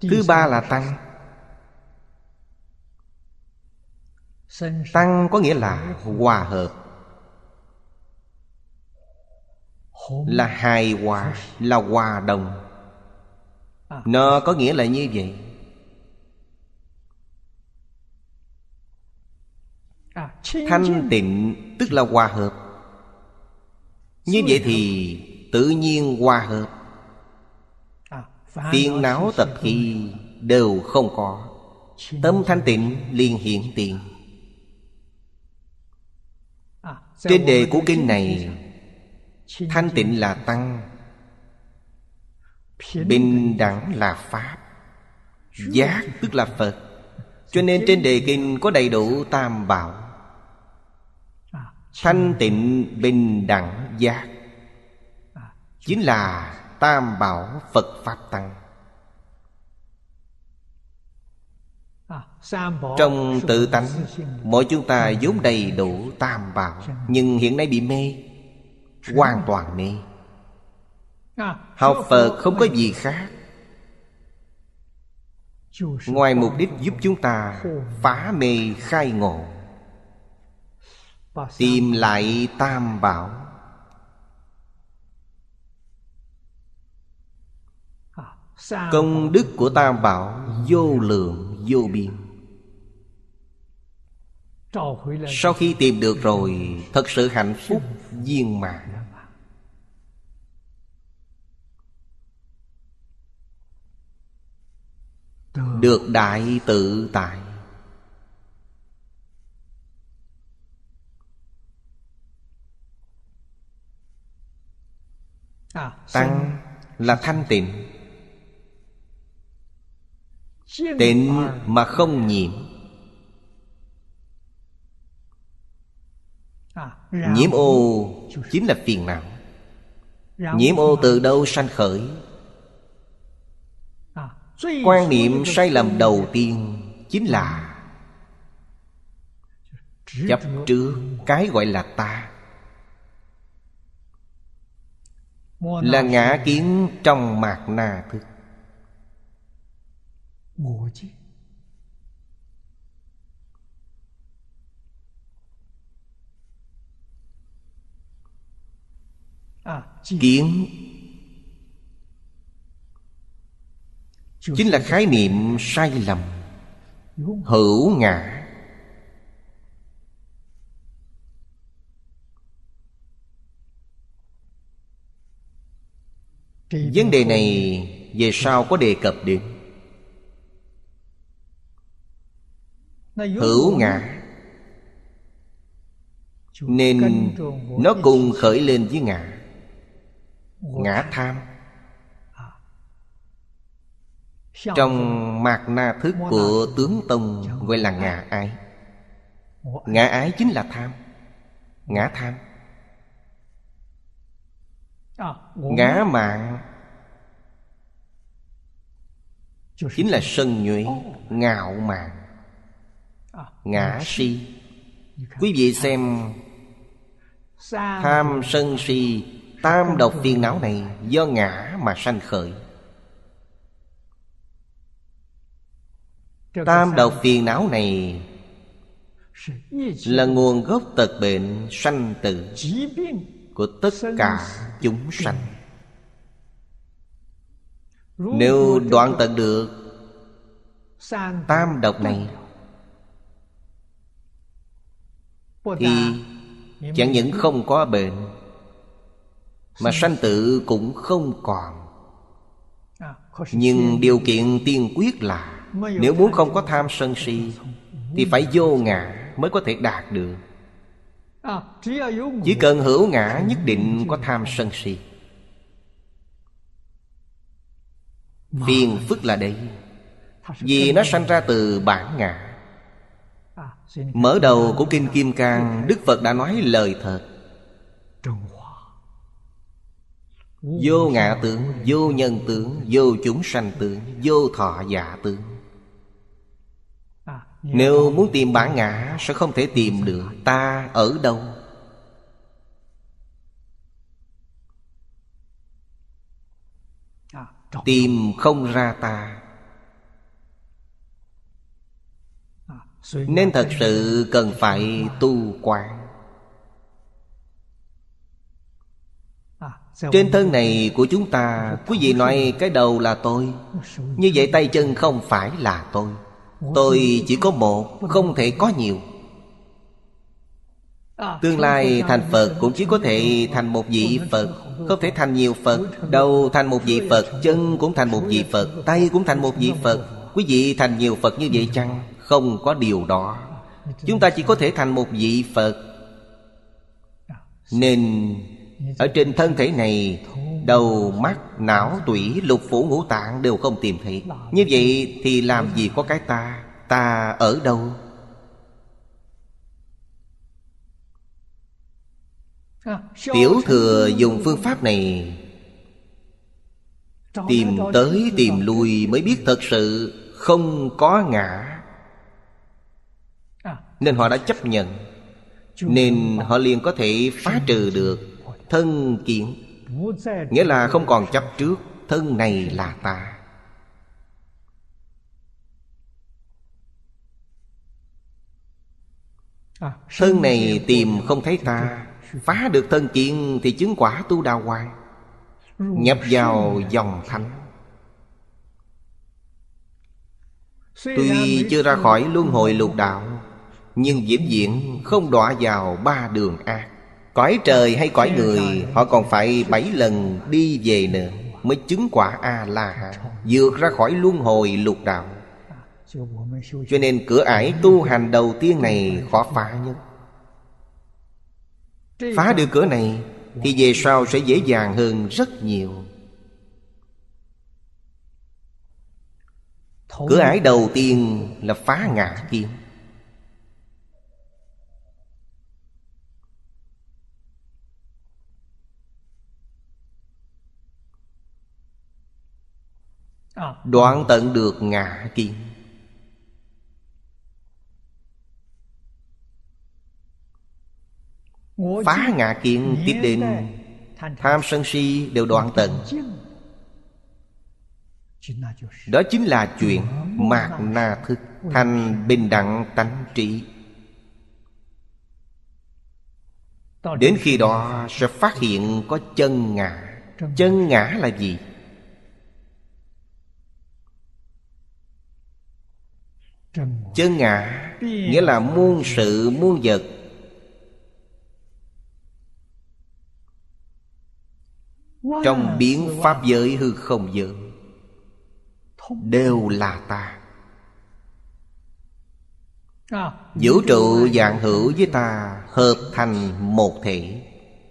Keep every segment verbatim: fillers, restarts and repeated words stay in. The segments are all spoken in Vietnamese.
Thứ ba là tăng. Tăng có nghĩa là hòa hợp, là hài hòa, là hòa đồng. Nó có nghĩa là như vậy. Thanh tịnh tức là hòa hợp. Như vậy thì tự nhiên hòa hợp, phiền não tập khí đều không có. Tâm thanh tịnh liền hiện tiền. Trên đề của kinh này, thanh tịnh là tăng, bình đẳng là pháp, giác tức là Phật. Cho nên trên đề kinh có đầy đủ tam bảo: thanh tịnh, bình đẳng, giác, chính là tam bảo Phật Pháp Tăng. Trong tự tánh, mỗi chúng ta vốn đầy đủ tam bảo, nhưng hiện nay bị mê, hoàn toàn mê. Học Phật không có gì khác ngoài mục đích giúp chúng ta phá mê khai ngộ, tìm lại tam bảo. Công đức của tam bảo vô lượng vô biên. Sau khi tìm được rồi, thật sự hạnh phúc viên mãn. Được đại tự tại. Tăng là thanh tịnh, tịnh mà không nhiễm. Nhiễm ô chính là phiền não. Nhiễm ô từ đâu sanh khởi? Quan niệm sai lầm đầu tiên chính là chấp trước cái gọi là ta, là ngã kiến trong mạt na thức. Kiến chính là khái niệm sai lầm. Hữu ngã, vấn đề này về sau có đề cập đến. Hữu ngã nên nó cùng khởi lên với ngã. Ngã tham. Trong mạt na thức của tướng tông gọi là ngã ái. Ngã ái chính là tham, ngã tham. Ngã mạn chính là sân nhuệ, ngạo mạn, ngã si. Quý vị xem, tham sân si, tam độc phiền não này do ngã mà sanh khởi. Tam độc phiền não này là nguồn gốc tật bệnh sanh tử của tất cả chúng sanh. Nếu đoạn tận được tam độc này thì chẳng những không có bệnh, mà sanh tử cũng không còn. Nhưng điều kiện tiên quyết là nếu muốn không có tham sân si thì phải vô ngã mới có thể đạt được. Chỉ cần hữu ngã nhất định có tham sân si. Phiền phức là đây, vì nó sanh ra từ bản ngã. Mở đầu của Kinh Kim Cang, Đức Phật đã nói lời thật: vô ngã tướng, vô nhân tướng, vô chúng sanh tướng, vô thọ giả tướng. Nếu muốn tìm bản ngã sẽ không thể tìm được. Ta ở đâu? Tìm không ra ta. Nên thật sự cần phải tu quán. Trên thân này của chúng ta, quý vị nói cái đầu là tôi, như vậy tay chân không phải là tôi. Tôi chỉ có một, không thể có nhiều. Tương lai thành Phật cũng chỉ có thể thành một vị Phật, không thể thành nhiều Phật. Đầu thành một vị Phật, chân cũng thành một vị Phật, tay cũng thành một vị Phật. Quý vị thành nhiều Phật như vậy chăng? Không có điều đó. Chúng ta chỉ có thể thành một vị Phật. Nên ở trên thân thể này, đầu, mắt, não, tủy, lục phủ, ngũ tạng đều không tìm thấy. Như vậy thì làm gì có cái ta? Ta ở đâu? Tiểu thừa dùng phương pháp này tìm tới tìm lui mới biết thật sự không có ngã. Nên họ đã chấp nhận. Nên họ liền có thể phá trừ được thân kiến. Nghĩa là không còn chấp trước thân này là ta. Thân này tìm không thấy ta, phá được thân kiến thì chứng quả tu đà hoàng, nhập vào dòng thánh. Tuy chưa ra khỏi luân hồi lục đạo, nhưng vĩnh viễn không đọa vào ba đường ác. Cõi trời hay cõi người, họ còn phải bảy lần đi về nữa mới chứng quả A-la-hán, vượt ra khỏi luân hồi lục đạo. Cho nên cửa ải tu hành đầu tiên này khó phá nhất. Phá được cửa này thì về sau sẽ dễ dàng hơn rất nhiều. Cửa ải đầu tiên là phá ngã kiến. Đoạn tận được ngã kiến. Phá ngã kiến tiếp đến tham sân si đều đoạn tận. Đó chính là chuyện mạt na thức, thành bình đẳng tánh trị. Đến khi đó sẽ phát hiện có chân ngã. Chân ngã là gì? Chân ngã nghĩa là muôn sự muôn vật trong biến pháp giới hư không giới đều là ta. Vũ trụ vạn hữu với ta hợp thành một thể.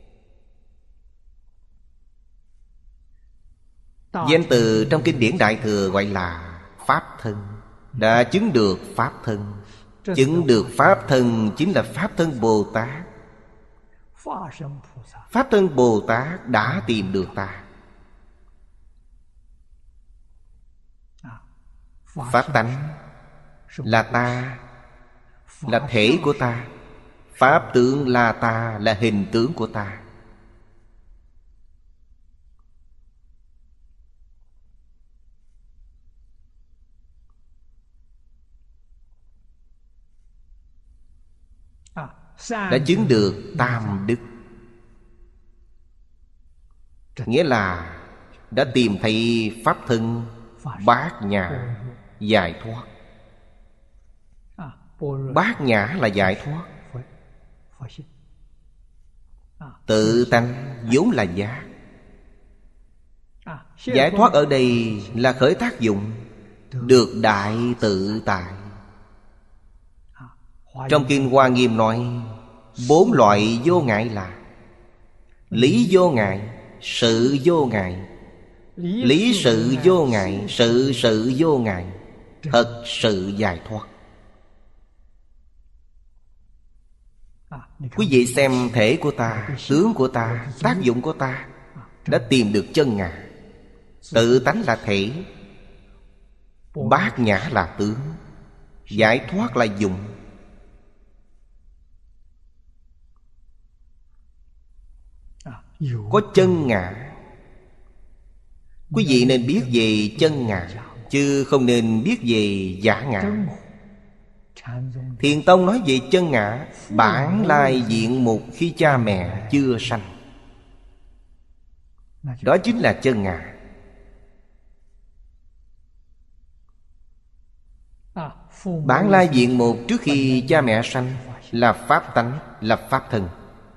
Danh từ trong kinh điển Đại Thừa gọi là Pháp thân. Đã chứng được Pháp thân. Chứng được Pháp thân chính là Pháp thân Bồ Tát. Pháp thân Bồ Tát đã tìm được ta. Pháp tánh là ta, là thể của ta. Pháp tướng là ta, là hình tướng của ta. Đã chứng được tam đức, nghĩa là đã tìm thấy pháp thân bát nhã giải thoát. Bát nhã là giải thoát. Tự tánh vốn là giác. Giải thoát ở đây là khởi tác dụng, được đại tự tại. Trong Kinh Hoa Nghiêm nói bốn loại vô ngại là lý vô ngại, sự vô ngại, lý sự vô ngại, sự sự vô ngại, thật sự giải thoát. Quý vị xem thể của ta, tướng của ta, tác dụng của ta, đã tìm được chân ngã. Tự tánh là thể, bát nhã là tướng, giải thoát là dụng. Có chân ngã. Quý vị nên biết về chân ngã, chứ không nên biết về giả ngã. Thiền Tông nói về chân ngã, bản lai diện mục khi cha mẹ chưa sanh, đó chính là chân ngã. Bản lai diện mục trước khi cha mẹ sanh là pháp tánh, là pháp thân.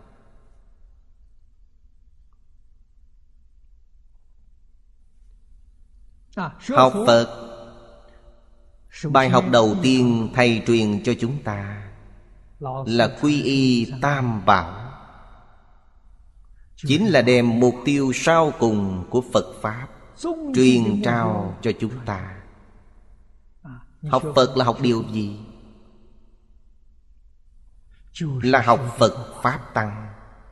Học Phật, bài học đầu tiên thầy truyền cho chúng ta là quy y Tam Bảo, chính là đem mục tiêu sau cùng của Phật Pháp truyền trao cho chúng ta. Học Phật là học điều gì? Là học Phật Pháp Tăng.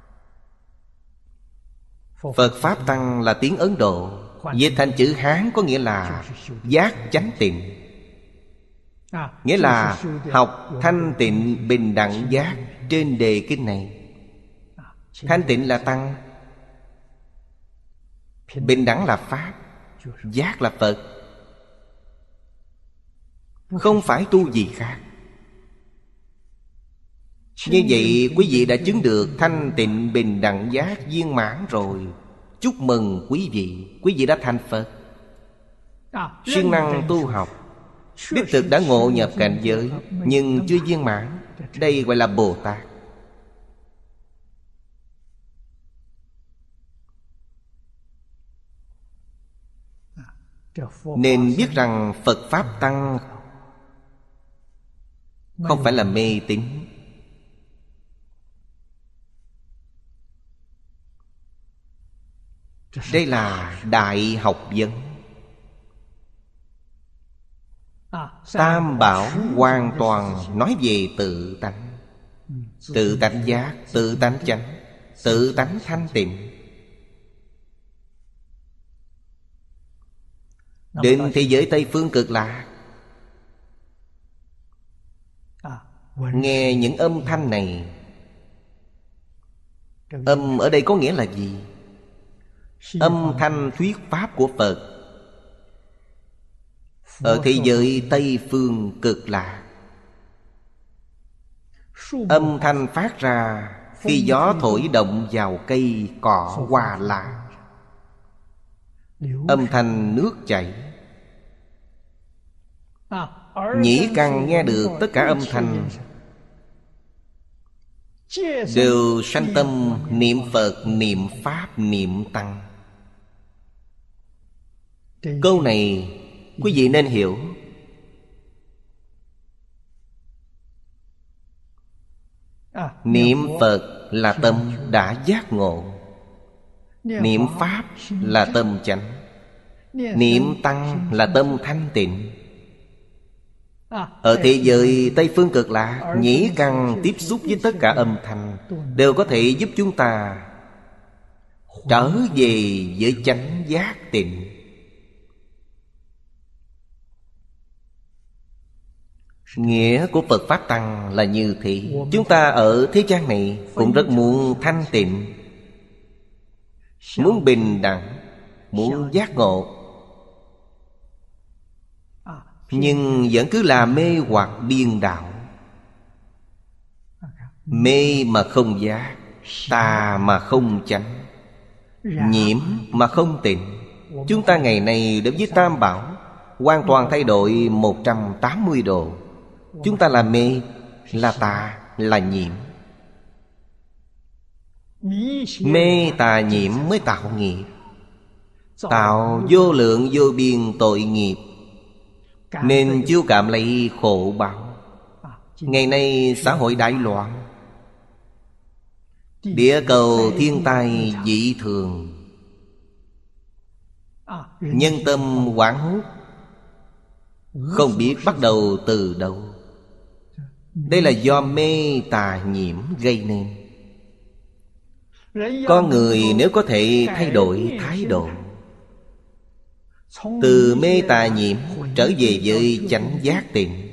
Phật Pháp Tăng là tiếng Ấn Độ, dịch thành chữ Hán có nghĩa là giác chánh tịnh. Nghĩa là học thanh tịnh bình đẳng giác trên đề kinh này. Thanh tịnh là Tăng, bình đẳng là Pháp, giác là Phật. Không phải tu gì khác. Như vậy quý vị đã chứng được thanh tịnh bình đẳng giác viên mãn rồi. Chúc mừng quý vị, quý vị đã thành Phật. Siêng năng tu học, đích thực đã ngộ nhập cảnh giới, nhưng chưa viên mãn. Đây gọi là Bồ Tát. Nên biết rằng Phật Pháp Tăng không phải là mê tín. Đây là đại học vấn. Tam Bảo hoàn toàn nói về tự tánh. Tự tánh giác, tự tánh chánh, tự tánh thanh tịnh. Đến thế giới Tây Phương Cực Lạc, nghe những âm thanh này. Âm ở đây có nghĩa là gì? Âm thanh thuyết pháp của Phật ở thế giới Tây Phương Cực Lạc. Âm thanh phát ra khi gió thổi động vào cây cỏ hoa lá. Âm thanh nước chảy. Nhĩ căn nghe được tất cả âm thanh, đều sanh tâm niệm Phật, niệm Pháp, niệm Tăng. Câu này quý vị nên hiểu. Niệm Phật là tâm đã giác ngộ, niệm Pháp là tâm chánh, niệm Tăng là tâm thanh tịnh. Ở thế giới Tây Phương Cực Lạc, nhĩ căn tiếp xúc với tất cả âm thanh đều có thể giúp chúng ta trở về với chánh giác tịnh. Nghĩa của Phật Pháp Tăng là như thế. Chúng ta ở thế gian này cũng rất muốn thanh tịnh, muốn bình đẳng, muốn giác ngộ, nhưng vẫn cứ là mê hoặc điên đảo. Mê mà không giác, tà mà không chánh, nhiễm mà không tịnh. Chúng ta ngày nay đối với Tam Bảo hoàn toàn thay đổi một trăm tám mươi độ. Chúng ta là mê, là tà, là nhiễm. Mê tà nhiễm mới tạo nghiệp, tạo vô lượng vô biên tội nghiệp, nên chiêu cảm lấy khổ báo. Ngày nay xã hội đại loạn, địa cầu thiên tai dị thường, nhân tâm hoảng hốt, không biết bắt đầu từ đâu. Đây là do mê tà nhiễm gây nên. Con người nếu có thể thay đổi thái độ, từ mê tà nhiễm trở về với chánh giác tịnh,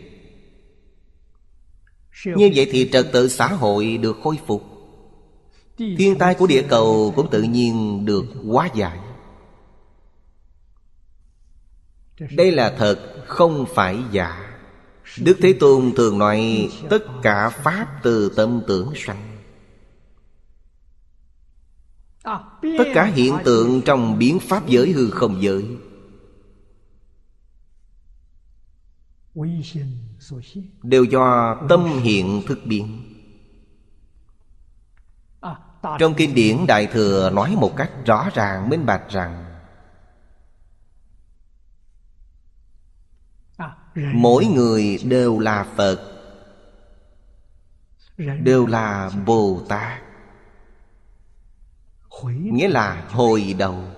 như vậy thì trật tự xã hội được khôi phục, thiên tai của địa cầu cũng tự nhiên được hóa giải. Đây là thật, không phải giả. Đức Thế Tôn thường nói tất cả pháp từ tâm tưởng sanh. Tất cả hiện tượng trong biến pháp giới hư không giới đều do tâm hiện thức biến. Trong kinh điển Đại Thừa nói một cách rõ ràng minh bạch rằng mỗi người đều là Phật, đều là Bồ Tát. Nghĩa là hồi đầu.